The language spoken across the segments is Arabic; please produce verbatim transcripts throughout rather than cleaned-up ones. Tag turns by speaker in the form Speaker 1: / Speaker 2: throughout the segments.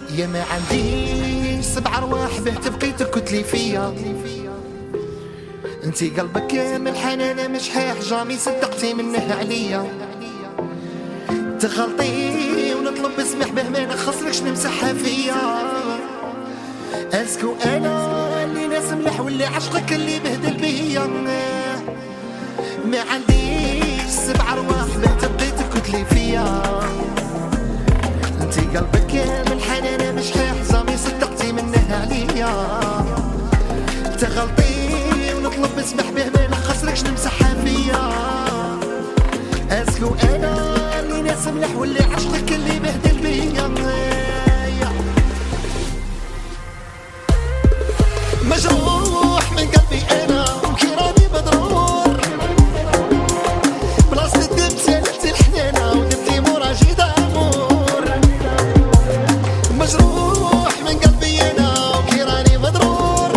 Speaker 1: يا ما عنديش سبع ارواح بهت بقيتك كتلي فيا. انتي قلبك كامل حنانه مش حاح جامي صدقتي منه عليا. تغلطي ونطلب بسمح به ما نخسركش نمسحها فيا. اسكو انا اللي ناس ملح واللي عشقك اللي بهدل بيا. ما عنديش سبع ارواح بهت بقيتك كتلي فيا. انتي قلبك كامل حنانه مش حاح جامي صدقتي منه عليا. تغلطي ونطلب بسمح به ما نخسركش نمسحها فيا. اسكو انا اللي ناس ملح واللي عشقك اللي بهدل بيا. مجروح من قلبي انا وكي راني مضرور. بلاصة الدم سالت الحنانة ودمتي مراجي دامور. مجروح من قلبي انا وكي راني مضرور.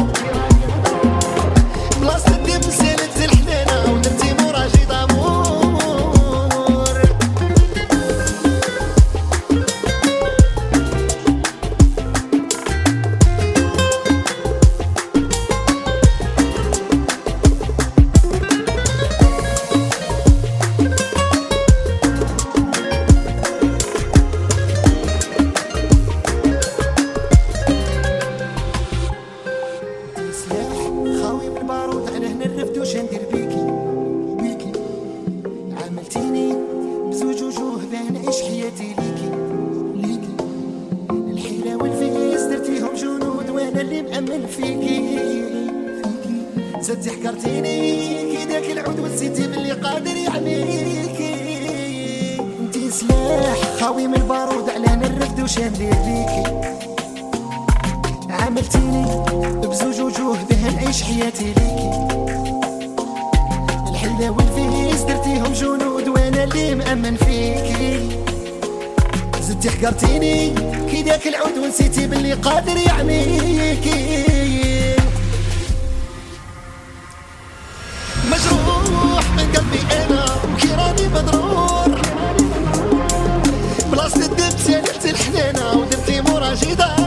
Speaker 1: بلاصة الدم سالت الحنانة ودمتي مراجي دامور. خاوي من بارود انا هنا الرفد وش ندير بيكي بيكي. عملتيني بزوج وجوه بان عيش حياتي ليكي ليكي. الحيلة والفيس درتيهم جنود وانا اللي مأمن فيكي فيكي. زدتي حكرتيني كي داك العود ونسيتي باللي قادر يعميكي. انتي سلاح خاوي من البارود على انا الرفد وش ندير بيكي. عملتيني بزوج وجوه بها نعيش حياتي ليكي. الحلة والفيس درتيهم جنود وانا اللي مأمن فيكي. زدتي حقرتيني كي داك العود ونسيتي باللي قادر يعميكي. مجروح من قلبي انا وكي راني مضرور. بلاصة الدم سالت الحنانة ودمتي مراجي دار.